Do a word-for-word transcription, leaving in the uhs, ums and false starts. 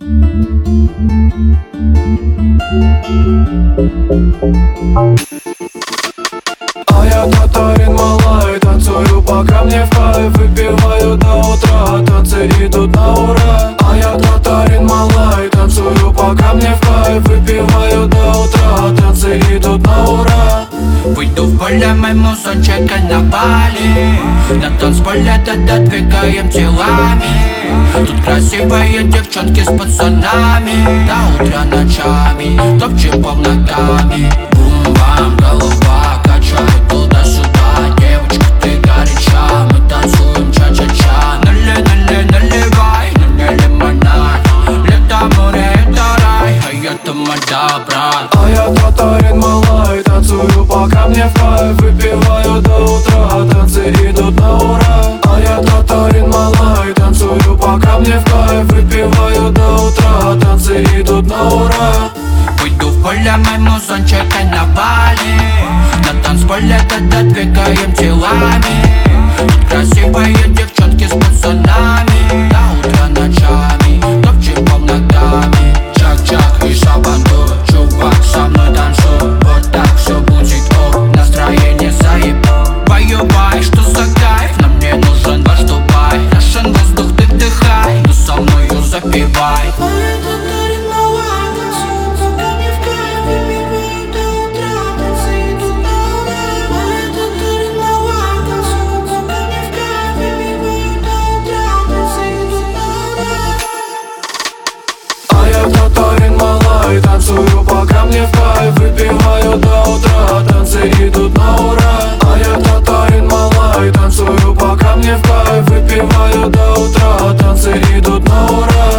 А я татарин малай, танцую, пока мне в кайф. Выпиваю до утра, танцы идут на ура. А я татарин малай, танцую, пока мне в кайф. Выпиваю до утра, танцы идут на ура. Выйду в поле, мой мусончик на Бали. На танцполе тогда двигаем телами. Тут красивые девчонки с пацанами. До утра ночами топчем пол ногами. Бум-бам, голова качает туда-сюда. Девочка, ты горяча, мы танцуем ча-ча-ча. Налей, налей, наливай, налей лимонад. Лето, море, это рай, а это мода, брат. А я татарин малай, танцую, пока мне в кайф. Выпиваю до утра, танцы идут на ура. А я татарин малай, танцую, пока мне в кайф. Выпиваю до утра, танцы идут на ура. Выйду в поле, мой мусончик на Бали. На танцполе тогда двигаем телами. Тут красивые девчонки с пацанами. До утра ночами топчем пол ногами. Чак-чак и шабанду, чувак, со мной танцуй. Вот так все будет, о, настроение заеб. Баю-бай, что за кайф? Нам не нужен ваш Дубай. Russian воздух ты вдыхай, но со мною запивай. Татарин малай, танцую, пока мне в кайф. Выпиваю до утра, танцы идут на ура. А я татарин малай, танцую, пока мне в кайф. Выпиваю до утра, танцы идут на ура.